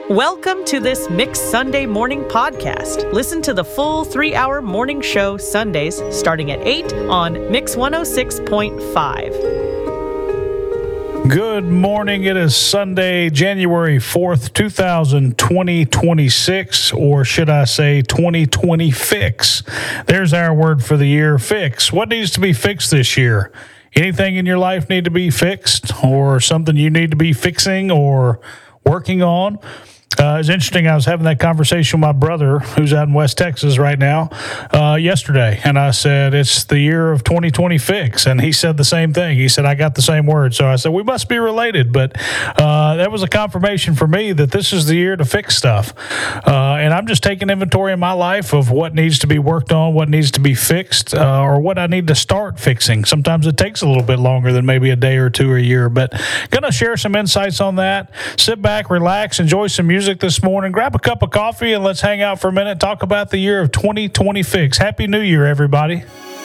Welcome to this Mixed Sunday Morning podcast. Listen to the full 3-hour morning show Sundays starting at 8 on Mix 106.5. Good morning. It is Sunday, January 4th, 2026, or should I say 2020 fix. There's our word for the year, fix. What needs to be fixed this year? Anything in your life need to be fixed, or something you need to be fixing or working on? It's interesting. I was having that conversation with my brother, who's out in West Texas right now, yesterday. And I said, it's the year of 2020 fix. And he said the same thing. He said, I got the same word. So I said, we must be related. But that was a confirmation for me that this is the year to fix stuff. And I'm just taking inventory in my life of what needs to be worked on, what needs to be fixed, or what I need to start fixing. Sometimes it takes a little bit longer than maybe a day or two or a year. But going to share some insights on that. Sit back, relax, enjoy some music this morning, grab a cup of coffee, and let's hang out for a minute, talk about the year of 2020 fix. Happy New Year, everybody.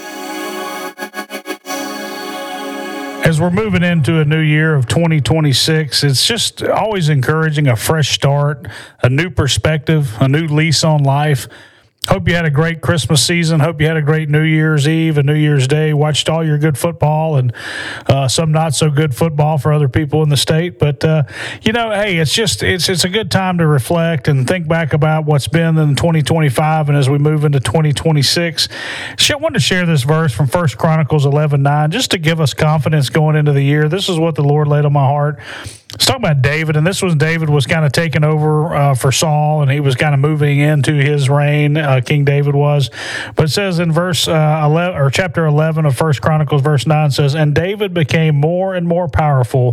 As we're moving into a new year of 2026, it's just always encouraging a fresh start, a new perspective, a new lease on life. Hope you had a great Christmas season. Hope you had a great New Year's Eve and New Year's Day. Watched all your good football and some not so good football for other people in the state. But, hey, it's a good time to reflect and think back about what's been in 2025 and as we move into 2026. I wanted to share this verse from 1 Chronicles 11:9 just to give us confidence going into the year. This is what the Lord laid on my heart. Let's talk about David, and this was David was kind of taking over for Saul, and he was kind of moving into his reign. King David was, but it says in verse 11 or chapter 11 of 1 Chronicles, verse 9 says, "And David became more and more powerful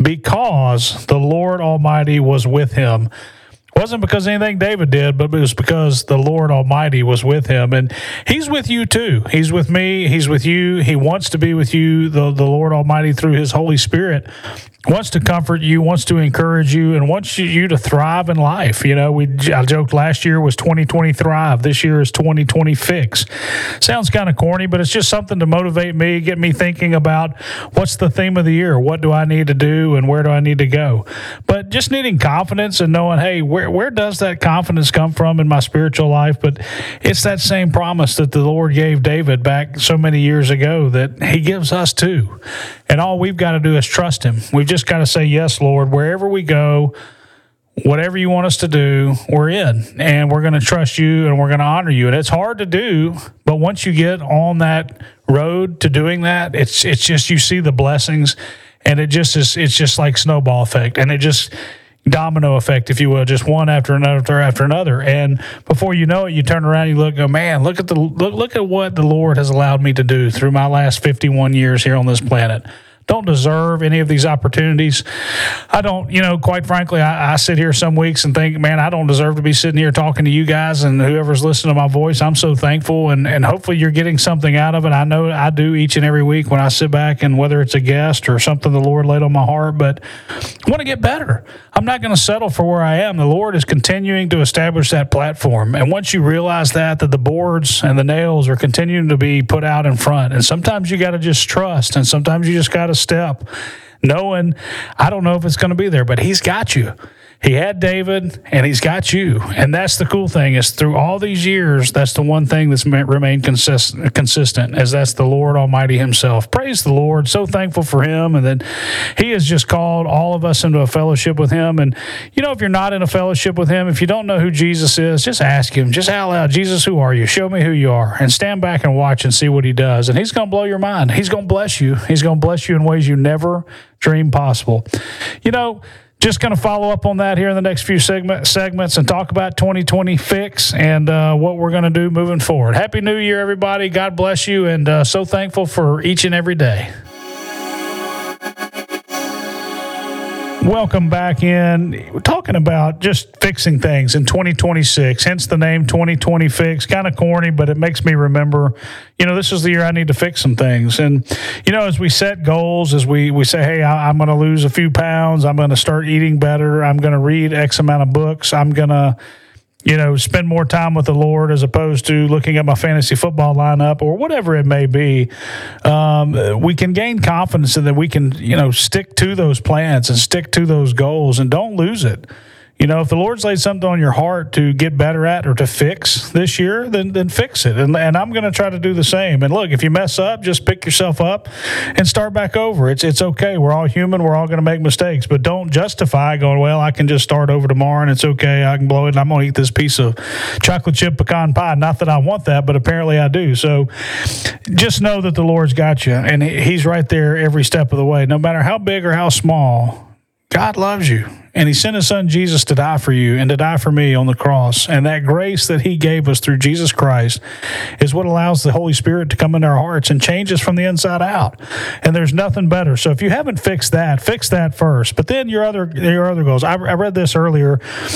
because the Lord Almighty was with him." It wasn't because anything David did, but it was because the Lord Almighty was with him. And he's with you too. He's with me. He's with you. He wants to be with you. The Lord Almighty, through his Holy Spirit, wants to comfort you, wants to encourage you, and wants you to thrive in life. You know, I joked last year was 2020 thrive. This year is 2020 fix. Sounds kind of corny, but it's just something to motivate me, get me thinking about what's the theme of the year? What do I need to do and where do I need to go? But just needing confidence and knowing, hey, where does that confidence come from in my spiritual life? But it's that same promise that the Lord gave David back so many years ago that he gives us too. And all we've got to do is trust him. We've just got to say, yes, Lord, wherever we go, whatever you want us to do, we're in. And we're going to trust you and we're going to honor you. And it's hard to do, but once you get on that road to doing that, it's just you see the blessings, and it's just like snowball effect. And it just domino effect, if you will, just one after another after another. And before you know it, you turn around, you look, go, man, look at what the Lord has allowed me to do through my last 51 years here on this planet. Don't deserve any of these opportunities. I don't, quite frankly, I sit here some weeks and think, man, I don't deserve to be sitting here talking to you guys and whoever's listening to my voice. I'm so thankful, and hopefully you're getting something out of it. I know I do each and every week when I sit back, and whether it's a guest or something the Lord laid on my heart, but I want to get better. I'm not going to settle for where I am. The Lord is continuing to establish that platform. And once you realize that the boards and the nails are continuing to be put out in front, and sometimes you got to just trust, and sometimes you just got to step, knowing I don't know if it's going to be there, but he's got you. He had David, and he's got you. And that's the cool thing, is through all these years, that's the one thing that's remained consistent, as that's the Lord Almighty himself. Praise the Lord. So thankful for him, and that he has just called all of us into a fellowship with him. And, if you're not in a fellowship with him, if you don't know who Jesus is, just ask him, just out loud, Jesus, who are you? Show me who you are. And stand back and watch and see what he does. And he's going to blow your mind. He's going to bless you. He's going to bless you in ways you never dreamed possible. Just going to follow up on that here in the next few segments and talk about 2020 fix and what we're going to do moving forward. Happy New Year, everybody. God bless you, and so thankful for each and every day. Welcome back in. We're talking about just fixing things in 2026, hence the name 2020 Fix. Kind of corny, but it makes me remember, this is the year I need to fix some things. And, as we set goals, as we say, hey, I'm going to lose a few pounds, I'm going to start eating better, I'm going to read X amount of books, I'm going to spend more time with the Lord as opposed to looking at my fantasy football lineup or whatever it may be, we can gain confidence in that we can, stick to those plans and stick to those goals and don't lose it. If the Lord's laid something on your heart to get better at or to fix this year, then fix it. And I'm going to try to do the same. And look, if you mess up, just pick yourself up and start back over. It's okay. We're all human. We're all going to make mistakes. But don't justify going, well, I can just start over tomorrow and it's okay. I can blow it and I'm going to eat this piece of chocolate chip pecan pie. Not that I want that, but apparently I do. So just know that the Lord's got you and He's right there every step of the way. No matter how big or how small, God loves you. And He sent His Son Jesus to die for you and to die for me on the cross. And that grace that He gave us through Jesus Christ is what allows the Holy Spirit to come into our hearts and change us from the inside out. And there's nothing better. So if you haven't fixed that, fix that first. But then your other goals. I read this earlier.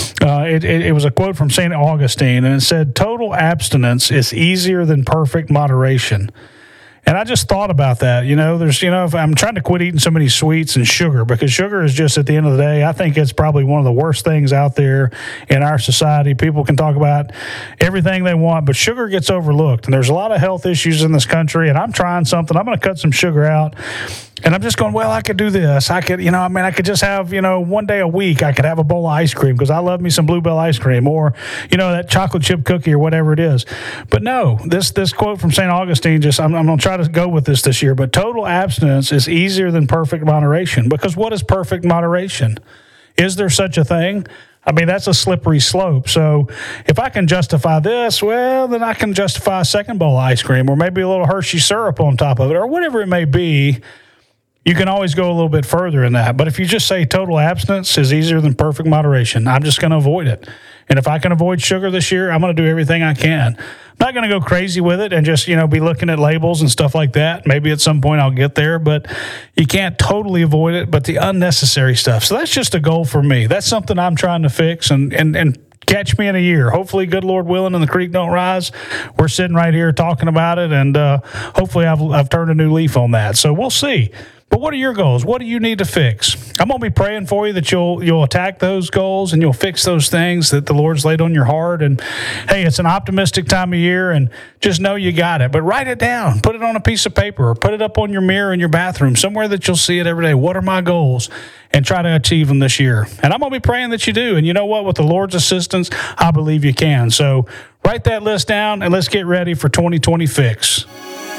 It was a quote from St. Augustine, and it said, "Total abstinence is easier than perfect moderation." And I just thought about that. If I'm trying to quit eating so many sweets and sugar, because sugar is just, at the end of the day, I think it's probably one of the worst things out there in our society. People can talk about everything they want, but sugar gets overlooked. And there's a lot of health issues in this country, and I'm trying something. I'm going to cut some sugar out. And I'm just going, well, I could do this. I could, I could just have, one day a week, I could have a bowl of ice cream because I love me some Bluebell ice cream, or, that chocolate chip cookie or whatever it is. But no, this quote from St. Augustine, I'm going to try to go with this year, but total abstinence is easier than perfect moderation. Because what is perfect moderation? Is there such a thing? That's a slippery slope. So if I can justify this, well, then I can justify a second bowl of ice cream, or maybe a little Hershey syrup on top of it, or whatever it may be. You can always go a little bit further in that. But if you just say total abstinence is easier than perfect moderation, I'm just going to avoid it. And if I can avoid sugar this year, I'm going to do everything I can. I'm not going to go crazy with it and just, be looking at labels and stuff like that. Maybe at some point I'll get there, but you can't totally avoid it, but the unnecessary stuff. So that's just a goal for me. That's something I'm trying to fix and catch me in a year. Hopefully, good Lord willing, and the creek don't rise. We're sitting right here talking about it, and hopefully I've turned a new leaf on that. So we'll see. But what are your goals? What do you need to fix? I'm going to be praying for you that you'll attack those goals and you'll fix those things that the Lord's laid on your heart. And, hey, it's an optimistic time of year, and just know you got it. But write it down. Put it on a piece of paper, or put it up on your mirror in your bathroom, somewhere that you'll see it every day. What are my goals? And try to achieve them this year. And I'm going to be praying that you do. And you know what? With the Lord's assistance, I believe you can. So write that list down, and let's get ready for 2020 Fix.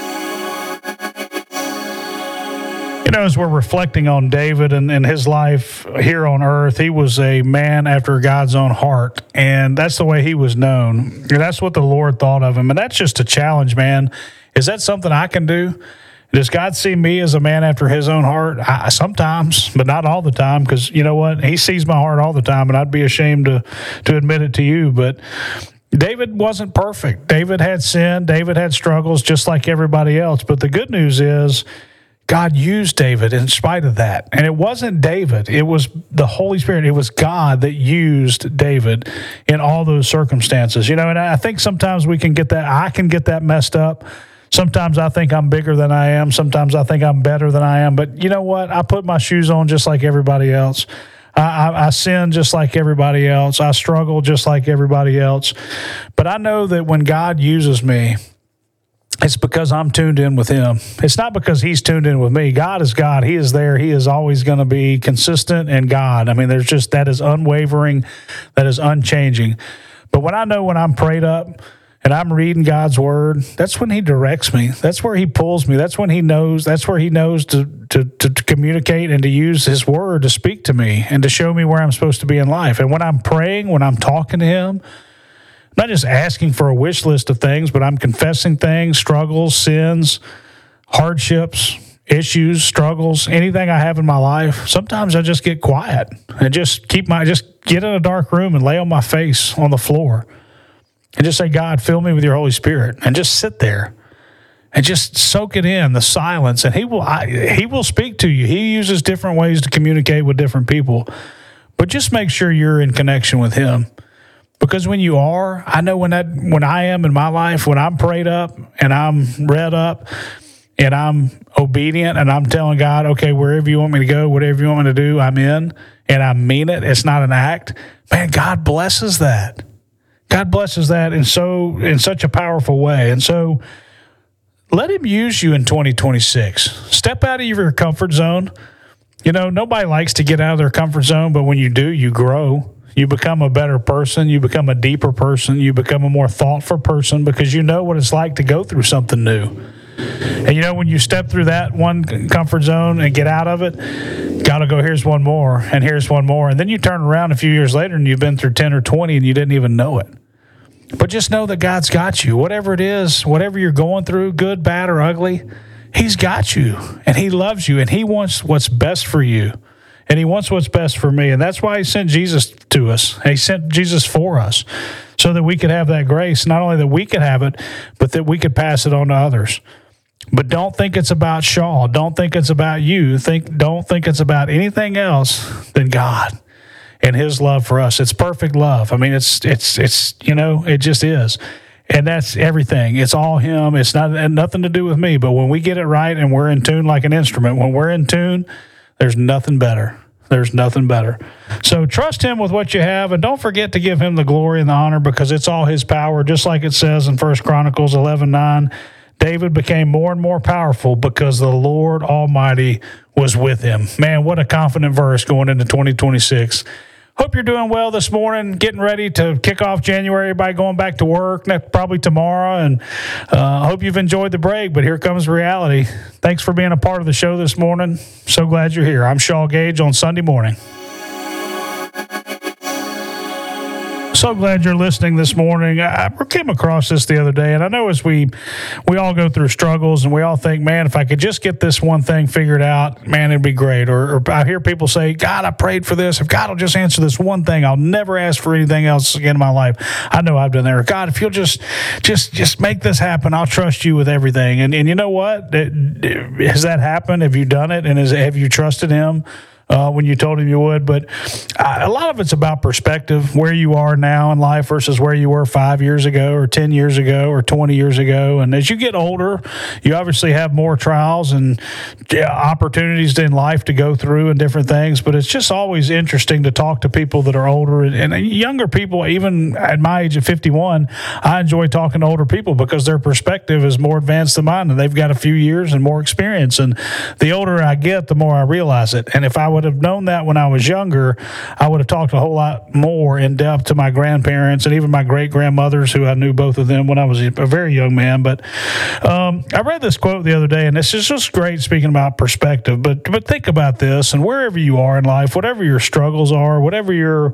As we're reflecting on David and his life here on earth, he was a man after God's own heart, and that's the way he was known. And that's what the Lord thought of him, and that's just a challenge, man. Is that something I can do? Does God see me as a man after His own heart? Sometimes, but not all the time, because you know what? He sees my heart all the time, and I'd be ashamed to admit it to you, but David wasn't perfect. David had sin. David had struggles just like everybody else, but the good news is God used David in spite of that. And it wasn't David. It was the Holy Spirit. It was God that used David in all those circumstances. And I think sometimes we can get that. I can get that messed up. Sometimes I think I'm bigger than I am. Sometimes I think I'm better than I am. But you know what? I put my shoes on just like everybody else. I sin just like everybody else. I struggle just like everybody else. But I know that when God uses me, it's because I'm tuned in with Him. It's not because He's tuned in with me. God is God. He is there. He is always going to be consistent and God. There's just, that is unwavering. That is unchanging. But when I'm prayed up and I'm reading God's Word, that's when He directs me. That's where He pulls me. That's when He knows. That's where He knows to communicate and to use His Word to speak to me and to show me where I'm supposed to be in life. And when I'm praying, when I'm talking to Him, not just asking for a wish list of things, but I'm confessing things, struggles, sins, hardships, issues, struggles, anything I have in my life. Sometimes I just get quiet and just get in a dark room and lay on my face on the floor and just say, God, fill me with your Holy Spirit, and just sit there and just soak it in, the silence. And He will speak to you. He uses different ways to communicate with different people, but just make sure you're in connection with Him. Because when you are, I know when I am in my life, when I'm prayed up and I'm read up and I'm obedient and I'm telling God, okay, wherever you want me to go, whatever you want me to do, I'm in, and I mean it. It's not an act. Man, God blesses that. God blesses that in such a powerful way. And so let Him use you in 2026. Step out of your comfort zone. Nobody likes to get out of their comfort zone, but when you do, you grow. You become a better person. You become a deeper person. You become a more thoughtful person because you know what it's like to go through something new. And you know, when you step through that one comfort zone and get out of it, got to go, here's one more, and here's one more. And then you turn around a few years later and you've been through 10 or 20 and you didn't even know it. But just know that God's got you. Whatever it is, whatever you're going through, good, bad, or ugly, He's got you, and He loves you, and He wants what's best for you. And He wants what's best for me. And that's why He sent Jesus to us. He sent Jesus for us so that we could have that grace. Not only that we could have it, but that we could pass it on to others. But don't think it's about Shaw. Don't think it's about you. Don't think it's about anything else than God and His love for us. It's perfect love. I mean, it's it just is. And that's everything. It's all Him. It's nothing to do with me. But when we get it right and we're in tune like an instrument, when we're in tune, there's nothing better. There's nothing better. So trust Him with what you have, and don't forget to give Him the glory and the honor because it's all His power, just like it says in 1 Chronicles 11:9. David became more and more powerful because the Lord Almighty was with him. Man, what a confident verse going into 2026. Hope you're doing well this morning, getting ready to kick off January by going back to work probably tomorrow. And hope you've enjoyed the break, but here comes reality. Thanks for being a part of the show this morning. So glad you're here. I'm Shaw Gage on Sunday morning. So glad you're listening this morning. I came across this the other day, and I know as we all go through struggles, and we all think, man, if I could just get this one thing figured out, man, it'd be great. Or I hear people say, God, I prayed for this. If God will just answer this one thing, I'll never ask for anything else again in my life. I know I've done that. Or, God, if you'll just make this happen, I'll trust you with everything. And you know what? Has that happened? Have you done it? And have you trusted Him? When you told Him you would. But a lot of it's about perspective, where you are now in life versus where you were 5 years ago or 10 years ago or 20 years ago. And as you get older, you obviously have more trials and opportunities in life to go through and different things. But it's just always interesting to talk to people that are older and younger people. Even at my age of 51, I enjoy talking to older people because their perspective is more advanced than mine, and they've got a few years and more experience. And the older I get, the more I realize it. And if I would have known that when I was younger, I would have talked a whole lot more in depth to my grandparents and even my great-grandmothers, who I knew both of them when I was a very young man. But I read this quote the other day, and this is just great speaking about perspective. But think about this, and wherever you are in life, whatever your struggles are, whatever your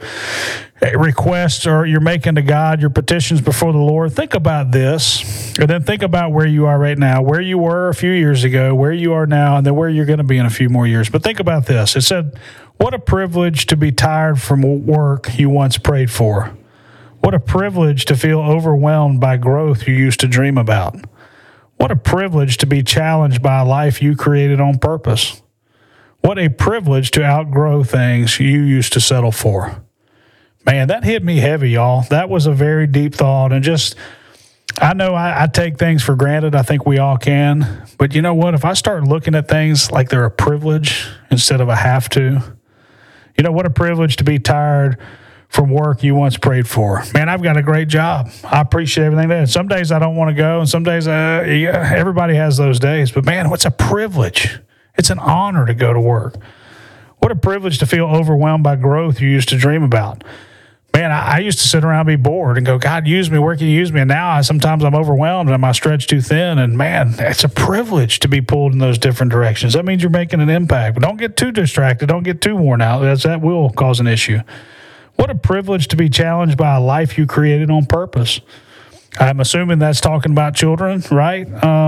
requests are you're making to God, your petitions before the Lord, think about this, and then think about where you are right now, where you were a few years ago, where you are now, and then where you're going to be in a few more years. But think about this. It said, what a privilege to be tired from work you once prayed for. What a privilege to feel overwhelmed by growth you used to dream about. What a privilege to be challenged by a life you created on purpose. What a privilege to outgrow things you used to settle for. Man, that hit me heavy, y'all. That was a very deep thought. And just, I know I take things for granted. I think we all can. But you know what? If I start looking at things like they're a privilege instead of a have to, you know, what a privilege to be tired from work you once prayed for. Man, I've got a great job. I appreciate everything there. Some days I don't want to go, and some days everybody has those days. But man, what's a privilege? It's an honor to go to work. What a privilege to feel overwhelmed by growth you used to dream about. Man, I used to sit around and be bored and go, God, use me, where can you use me? And now sometimes I'm overwhelmed and I'm stretched too thin. And man, it's a privilege to be pulled in those different directions. That means you're making an impact. But don't get too distracted. Don't get too worn out. That will cause an issue. What a privilege to be challenged by a life you created on purpose. I'm assuming that's talking about children, right?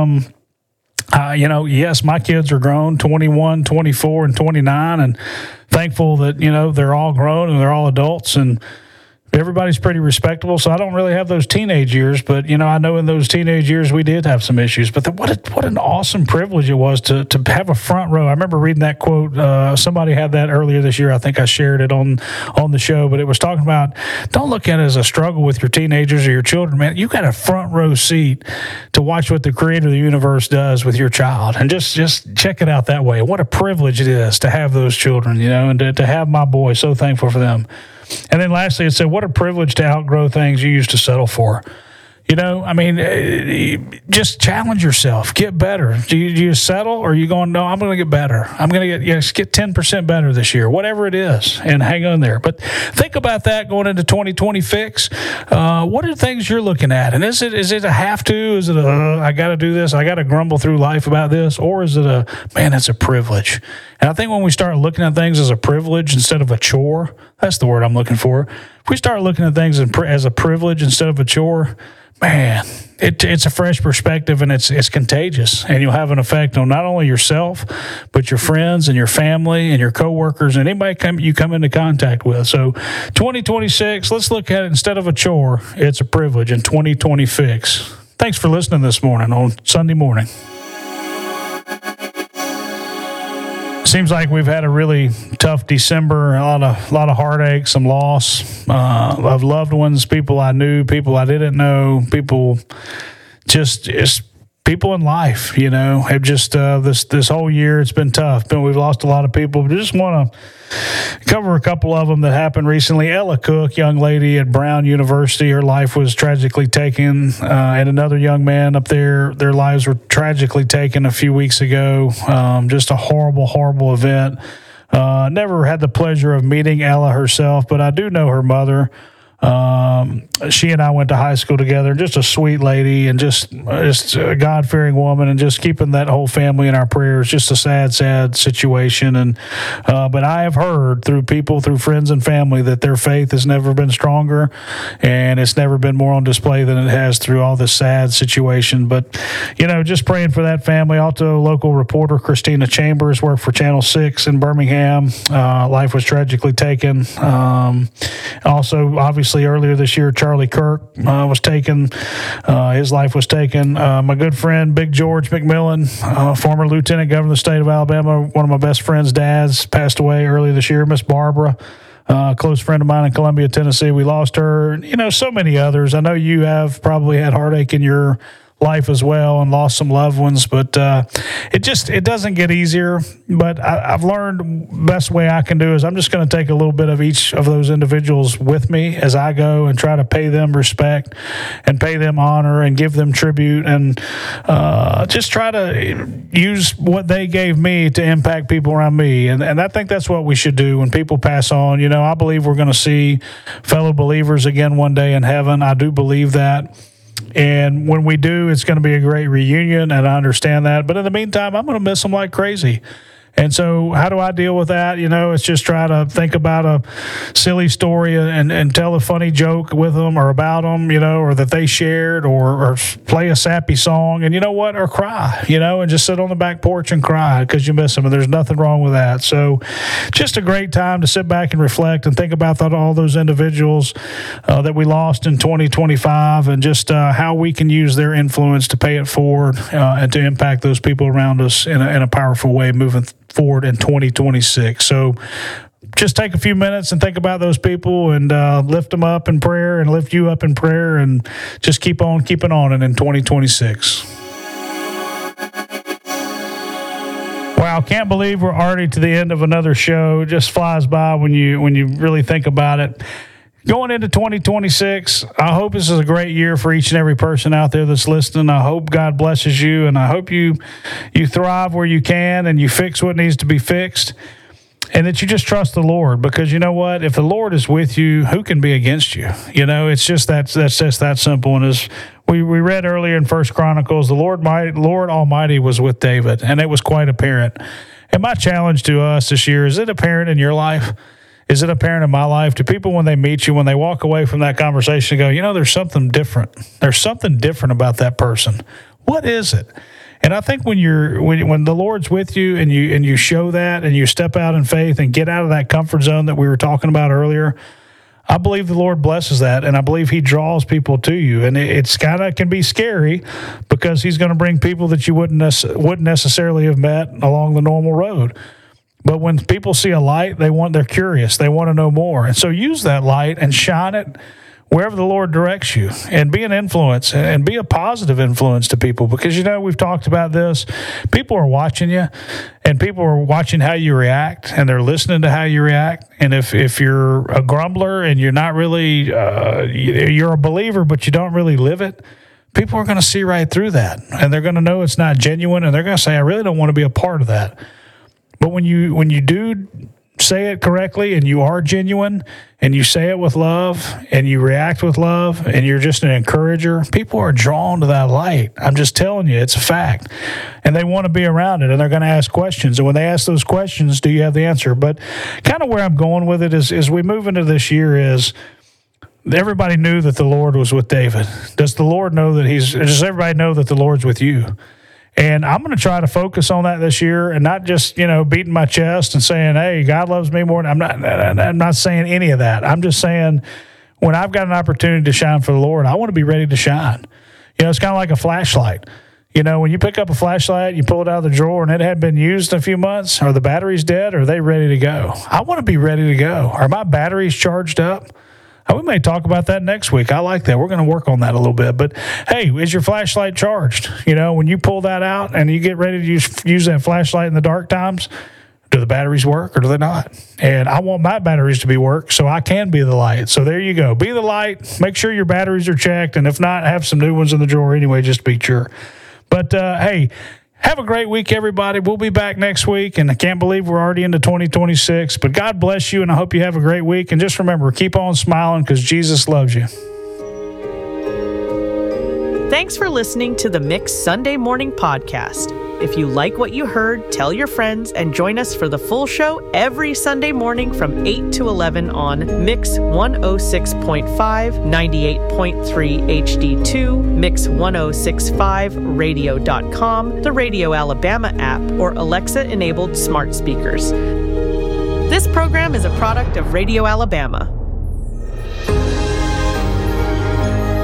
Yes, my kids are grown, 21, 24, and 29, and thankful that, they're all grown and they're all adults, and everybody's pretty respectable. So I don't really have those teenage years, but, I know in those teenage years we did have some issues. But what an awesome privilege it was to have a front row. I remember reading that quote. Somebody had that earlier this year. I think I shared it on the show, but it was talking about, don't look at it as a struggle with your teenagers or your children, man. You got a front row seat to watch what the creator of the universe does with your child. And just check it out that way. What a privilege it is to have those children, and to have my boys. So thankful for them. And then lastly, it said, what a privilege to outgrow things you used to settle for. I mean, just challenge yourself. Get better. Do you settle, or are you going, no, I'm going to get better. I'm going to get 10% better this year, whatever it is, and hang on there. But think about that going into 2020 fix. What are things you're looking at? And is it a have to? Is it I got to do this? I got to grumble through life about this? Or is it man, it's a privilege? And I think when we start looking at things as a privilege instead of a chore, that's the word I'm looking for. If we start looking at things as a privilege instead of a chore, man, it's a fresh perspective, and it's contagious, and you'll have an effect on not only yourself, but your friends and your family and your coworkers and anybody you come into contact with. So 2026, let's look at it instead of a chore, it's a privilege in 2020 fix. Thanks for listening this morning on Sunday morning. Seems like we've had a really tough December, a lot of heartache, some loss of loved ones, people I knew, people I didn't know, people just people in life, have just this whole year, it's been tough. We've lost a lot of people, but I just want to cover a couple of them that happened recently. Ella Cook, young lady at Brown University, her life was tragically taken, and another young man up there, their lives were tragically taken a few weeks ago. Just a horrible, horrible event. Never had the pleasure of meeting Ella herself, but I do know her mother. She and I went to high school together. Just a sweet lady, and just a God-fearing woman, and just keeping that whole family in our prayers. Just a sad, sad situation. And but I have heard through friends and family, that their faith has never been stronger, and it's never been more on display than it has through all this sad situation. But just praying for that family. Also, local reporter Christina Chambers worked for Channel 6 in Birmingham. Life was tragically taken. Also, obviously, earlier this year, Charlie Kirk was taken. His life was taken. My good friend, Big George McMillan, former lieutenant governor of the state of Alabama, one of my best friend's dads, passed away earlier this year. Miss Barbara, a close friend of mine in Columbia, Tennessee. We lost her. So many others. I know you have probably had heartache in your life as well and lost some loved ones, but it doesn't get easier. But I've learned the best way I can do is I'm just going to take a little bit of each of those individuals with me as I go and try to pay them respect and pay them honor and give them tribute, and just try to use what they gave me to impact people around me. And I think that's what we should do when people pass on. I believe we're going to see fellow believers again one day in heaven. I do believe that. And when we do, it's going to be a great reunion, and I understand that. But in the meantime, I'm going to miss them like crazy. And so how do I deal with that? It's just try to think about a silly story and tell a funny joke with them or about them, or that they shared, or play a sappy song, and or cry, and just sit on the back porch and cry because you miss them. And there's nothing wrong with that. So just a great time to sit back and reflect and think about all those individuals that we lost in 2025, and just how we can use their influence to pay it forward and to impact those people around us in a powerful way moving forward in 2026. So just take a few minutes and think about those people, and lift them up in prayer, and lift you up in prayer, and just keep on keeping on it in 2026. Wow, can't believe we're already to the end of another show. It just flies by when you really think about it. Going into 2026, I hope this is a great year for each and every person out there that's listening. I hope God blesses you, and I hope you thrive where you can, and you fix what needs to be fixed, and that you just trust the Lord, because you know what? If the Lord is with you, who can be against you? It's just that's just that simple. And as we read earlier in 1 Chronicles, the Lord Almighty was with David, and it was quite apparent. And my challenge to us this year, is it apparent in your life? Is it apparent in my life? Do people, when they meet you, when they walk away from that conversation, go, there's something different. There's something different about that person. What is it? And I think when the Lord's with you, and you show that, and you step out in faith and get out of that comfort zone that we were talking about earlier, I believe the Lord blesses that, and I believe He draws people to you. And it's can be scary, because He's going to bring people that you wouldn't necessarily have met along the normal road. But when people see a light, they're curious. They want to know more. And so use that light and shine it wherever the Lord directs you, and be an influence and be a positive influence to people, because, we've talked about this. People are watching you, and people are watching how you react, and they're listening to how you react. And if you're a grumbler and you're not really, you're a believer, but you don't really live it, people are going to see right through that, and they're going to know it's not genuine, and they're going to say, I really don't want to be a part of that. But when you do say it correctly, and you are genuine, and you say it with love, and you react with love, and you're just an encourager, people are drawn to that light. I'm just telling you, it's a fact. And they want to be around it, and they're going to ask questions. And when they ask those questions, do you have the answer? But kind of where I'm going with it is, as we move into this year, is everybody knew that the Lord was with David. Does everybody know that the Lord's with you? And I'm going to try to focus on that this year, and not just, beating my chest and saying, hey, God loves me more. I'm not saying any of that. I'm just saying, when I've got an opportunity to shine for the Lord, I want to be ready to shine. It's kind of like a flashlight. When you pick up a flashlight, you pull it out of the drawer and it hadn't been used in a few months, are the batteries dead, or are they ready to go? I want to be ready to go. Are my batteries charged up? We may talk about that next week. I like that. We're going to work on that a little bit. But, hey, is your flashlight charged? When you pull that out and you get ready to use that flashlight in the dark times, do the batteries work or do they not? And I want my batteries to be worked so I can be the light. So there you go. Be the light. Make sure your batteries are checked. And if not, have some new ones in the drawer anyway, just to be sure. But, hey, have a great week, everybody. We'll be back next week, and I can't believe we're already into 2026. But God bless you, and I hope you have a great week. And just remember, keep on smiling, because Jesus loves you. Thanks for listening to the Mix Sunday Morning Podcast. If you like what you heard, tell your friends and join us for the full show every Sunday morning from 8 to 11 on Mix 106.5, 98.3 HD2, Mix1065radio.com, the Radio Alabama app, or Alexa-enabled smart speakers. This program is a product of Radio Alabama.